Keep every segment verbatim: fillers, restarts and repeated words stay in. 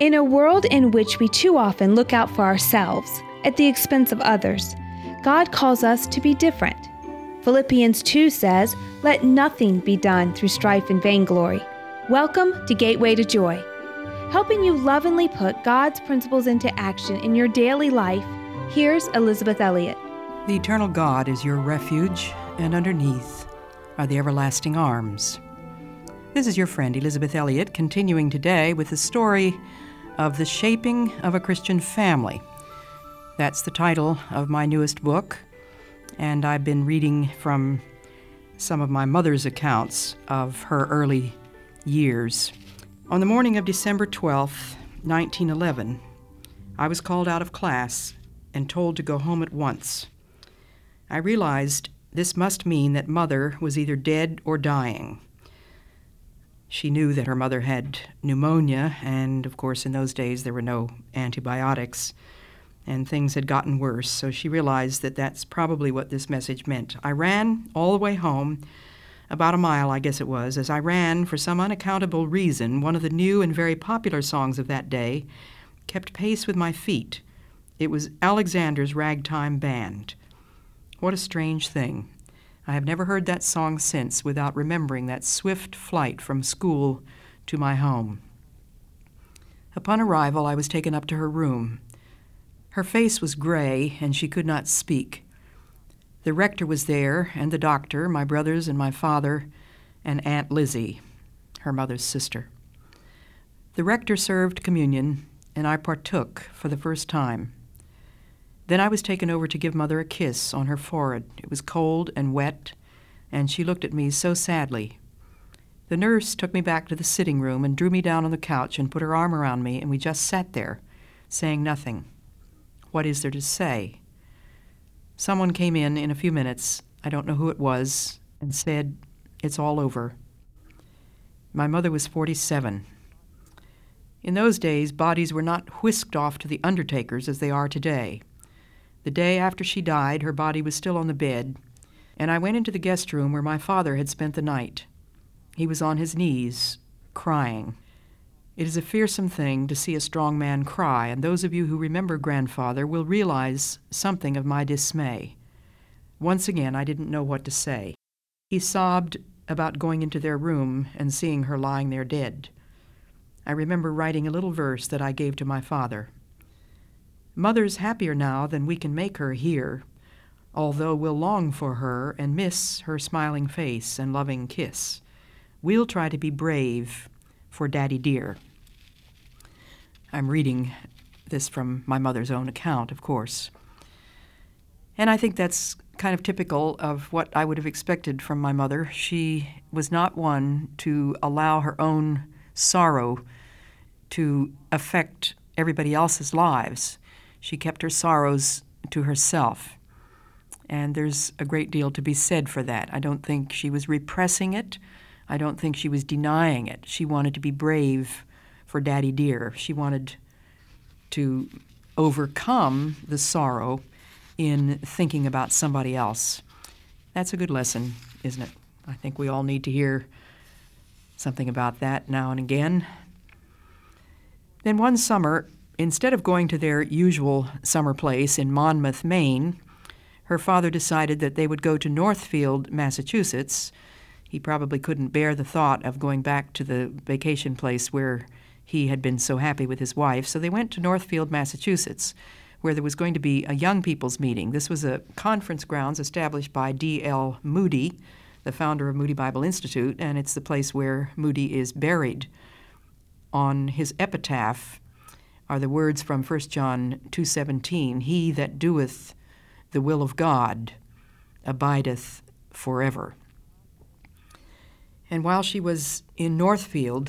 In a world in which we too often look out for ourselves at the expense of others, God calls us to be different. Philippians two says, "Let nothing be done through strife and vainglory." Welcome to Gateway to Joy, helping you lovingly put God's principles into action in your daily life. Here's Elizabeth Elliot. The eternal God is your refuge, and underneath are the everlasting arms. This is your friend Elizabeth Elliot, continuing today with the story of the shaping of a Christian family. That's the title of my newest book, and I've been reading from some of my mother's accounts of her early years. On the morning of December twelfth, nineteen eleven, I was called out of class and told to go home at once. I realized this must mean that Mother was either dead or dying. She knew that her mother had pneumonia, and of course in those days there were no antibiotics, and things had gotten worse, so she realized that that's probably what this message meant. I ran all the way home, about a mile I guess it was. As I ran, for some unaccountable reason, one of the new and very popular songs of that day kept pace with my feet. It was Alexander's Ragtime Band. What a strange thing. I have never heard that song since without remembering that swift flight from school to my home. Upon arrival, I was taken up to her room. Her face was gray, and she could not speak. The rector was there, and the doctor, my brothers and my father, and Aunt Lizzie, her mother's sister. The rector served communion, and I partook for the first time. Then I was taken over to give Mother a kiss on her forehead. It was cold and wet, and she looked at me so sadly. The nurse took me back to the sitting room and drew me down on the couch and put her arm around me, and we just sat there, saying nothing. What is there to say? Someone came in in a few minutes, I don't know who it was, and said, "It's all over." My mother was forty-seven. In those days, bodies were not whisked off to the undertakers as they are today. The day after she died, her body was still on the bed, and I went into the guest room where my father had spent the night. He was on his knees, crying. It is a fearsome thing to see a strong man cry, and those of you who remember Grandfather will realize something of my dismay. Once again, I didn't know what to say. He sobbed about going into their room and seeing her lying there dead. I remember writing a little verse that I gave to my father. Mother's happier now than we can make her here, although we'll long for her and miss her smiling face and loving kiss. We'll try to be brave for Daddy dear. I'm reading this from my mother's own account, of course. And I think that's kind of typical of what I would have expected from my mother. She was not one to allow her own sorrow to affect everybody else's lives. She kept her sorrows to herself. And there's a great deal to be said for that. I don't think she was repressing it. I don't think she was denying it. She wanted to be brave for Daddy dear. She wanted to overcome the sorrow in thinking about somebody else. That's a good lesson, isn't it? I think we all need to hear something about that now and again. Then one summer, instead of going to their usual summer place in Monmouth, Maine, her father decided that they would go to Northfield, Massachusetts. He probably couldn't bear the thought of going back to the vacation place where he had been so happy with his wife, so they went to Northfield, Massachusetts, where there was going to be a young people's meeting. This was a conference grounds established by D L Moody, the founder of Moody Bible Institute, and it's the place where Moody is buried. On his epitaph are the words from First John two seventeen, "He that doeth the will of God abideth forever." And while she was in Northfield,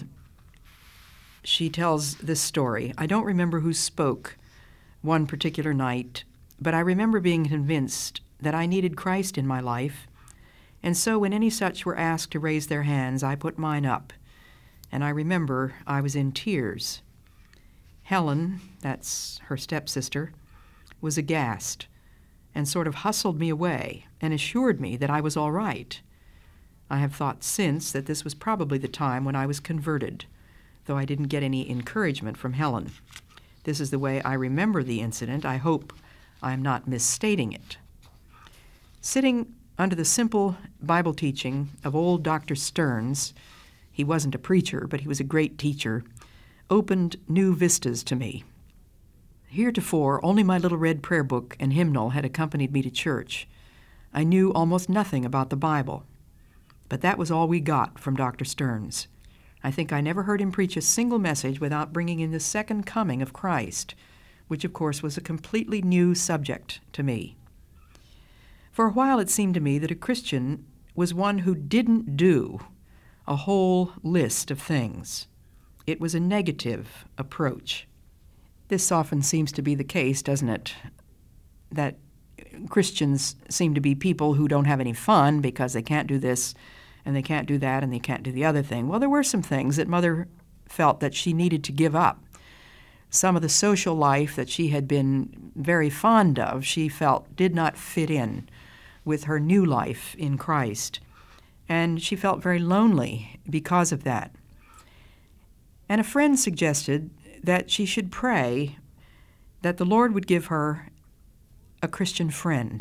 she tells this story. I don't remember who spoke one particular night, but I remember being convinced that I needed Christ in my life, and so when any such were asked to raise their hands, I put mine up, and I remember I was in tears. Helen, that's her stepsister, was aghast and sort of hustled me away and assured me that I was all right. I have thought since that this was probably the time when I was converted, though I didn't get any encouragement from Helen. This is the way I remember the incident. I hope I'm not misstating it. Sitting under the simple Bible teaching of old Doctor Stearns, he wasn't a preacher, but he was a great teacher, opened new vistas to me. Heretofore, only my little red prayer book and hymnal had accompanied me to church. I knew almost nothing about the Bible, but that was all we got from Doctor Stearns. I think I never heard him preach a single message without bringing in the second coming of Christ, which of course was a completely new subject to me. For a while it seemed to me that a Christian was one who didn't do a whole list of things. It was a negative approach. This often seems to be the case, doesn't it? That Christians seem to be people who don't have any fun because they can't do this and they can't do that and they can't do the other thing. Well, there were some things that Mother felt that she needed to give up. Some of the social life that she had been very fond of, she felt did not fit in with her new life in Christ. And she felt very lonely because of that. And a friend suggested that she should pray that the Lord would give her a Christian friend.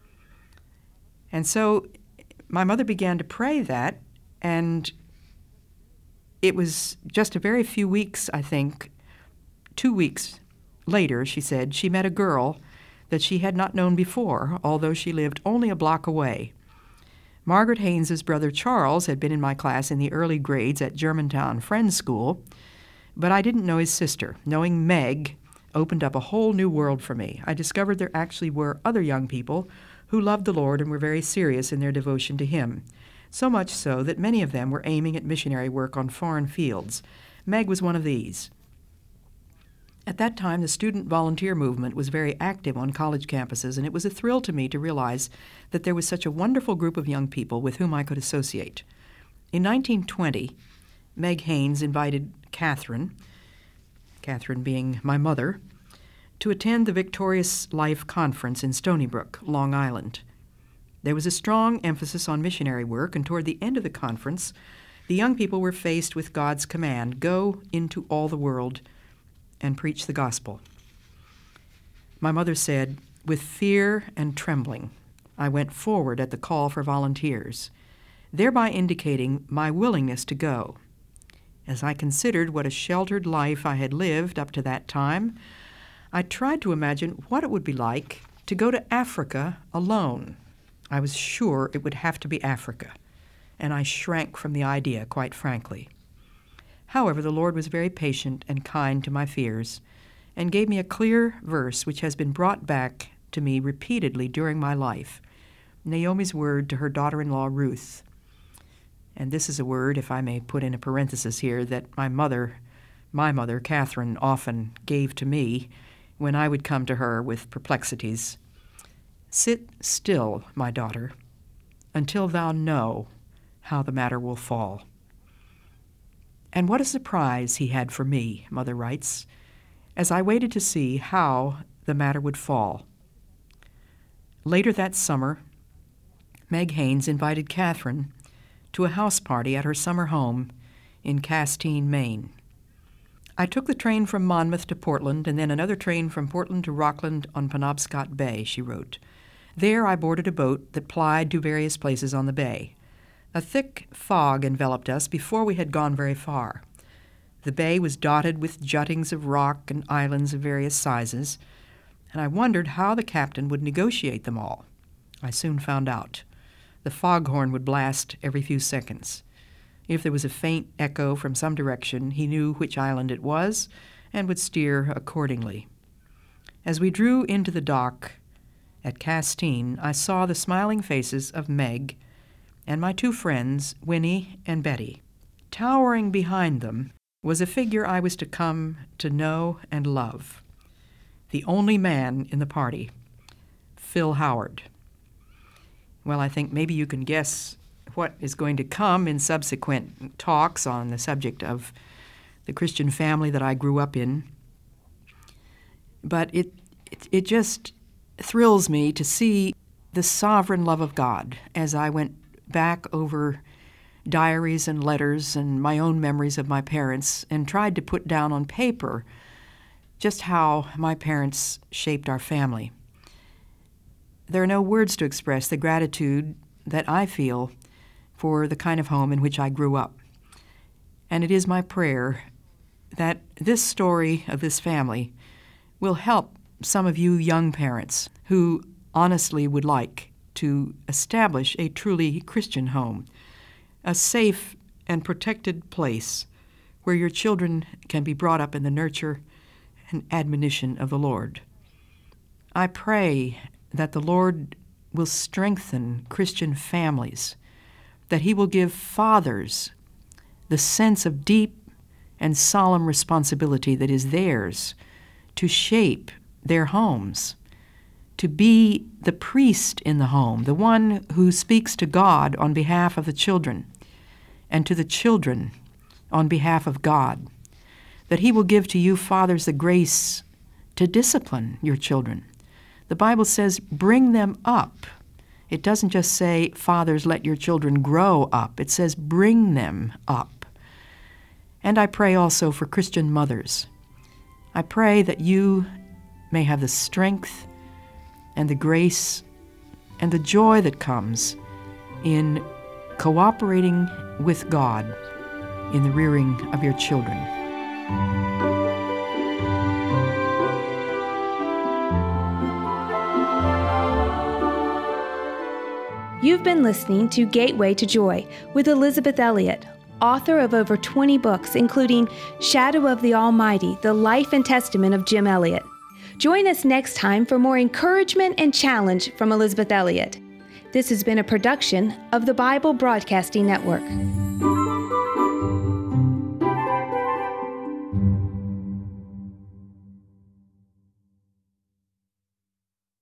And so my mother began to pray that, and it was just a very few weeks, I think, two weeks later, she said, she met a girl that she had not known before, although she lived only a block away. Margaret Haynes's brother Charles had been in my class in the early grades at Germantown Friends School, but I didn't know his sister. Knowing Meg opened up a whole new world for me. I discovered there actually were other young people who loved the Lord and were very serious in their devotion to Him, so much so that many of them were aiming at missionary work on foreign fields. Meg was one of these. At that time, the student volunteer movement was very active on college campuses, and it was a thrill to me to realize that there was such a wonderful group of young people with whom I could associate. In nineteen twenty, Meg Haynes invited Catherine, Catherine being my mother, to attend the Victorious Life Conference in Stony Brook, Long Island. There was a strong emphasis on missionary work, and toward the end of the conference, the young people were faced with God's command, "Go into all the world and preach the gospel." My mother said, "With fear and trembling, I went forward at the call for volunteers, thereby indicating my willingness to go. As I considered what a sheltered life I had lived up to that time, I tried to imagine what it would be like to go to Africa alone. I was sure it would have to be Africa, and I shrank from the idea, quite frankly. However, the Lord was very patient and kind to my fears, and gave me a clear verse which has been brought back to me repeatedly during my life, Naomi's word to her daughter-in-law Ruth. And this is a word, if I may put in a parenthesis here, that my mother, my mother, Catherine, often gave to me when I would come to her with perplexities. "Sit still, my daughter, until thou know how the matter will fall." And what a surprise he had for me, Mother writes, as I waited to see how the matter would fall. Later that summer, Meg Haynes invited Catherine to a house party at her summer home in Castine, Maine. I took the train from Monmouth to Portland, and then another train from Portland to Rockland on Penobscot Bay, she wrote. There I boarded a boat that plied to various places on the bay. A thick fog enveloped us before we had gone very far. The bay was dotted with juttings of rock and islands of various sizes, and I wondered how the captain would negotiate them all. I soon found out. The foghorn would blast every few seconds. If there was a faint echo from some direction, he knew which island it was and would steer accordingly. As we drew into the dock at Castine, I saw the smiling faces of Meg and my two friends, Winnie and Betty. Towering behind them was a figure I was to come to know and love. The only man in the party, Phil Howard. Well, I think maybe you can guess what is going to come in subsequent talks on the subject of the Christian family that I grew up in. But it, it, it just thrills me to see the sovereign love of God as I went back over diaries and letters and my own memories of my parents and tried to put down on paper just how my parents shaped our family. There are no words to express the gratitude that I feel for the kind of home in which I grew up. And it is my prayer that this story of this family will help some of you young parents who honestly would like to establish a truly Christian home, a safe and protected place where your children can be brought up in the nurture and admonition of the Lord. I pray that the Lord will strengthen Christian families, that He will give fathers the sense of deep and solemn responsibility that is theirs to shape their homes, to be the priest in the home, the one who speaks to God on behalf of the children, and to the children on behalf of God, that He will give to you fathers the grace to discipline your children. The Bible says, bring them up. It doesn't just say, fathers, let your children grow up. It says, bring them up. And I pray also for Christian mothers. I pray that you may have the strength and the grace and the joy that comes in cooperating with God in the rearing of your children. You've been listening to Gateway to Joy with Elisabeth Elliot, author of over twenty books, including Shadow of the Almighty, The Life and Testament of Jim Elliot. Join us next time for more encouragement and challenge from Elisabeth Elliot. This has been a production of the Bible Broadcasting Network.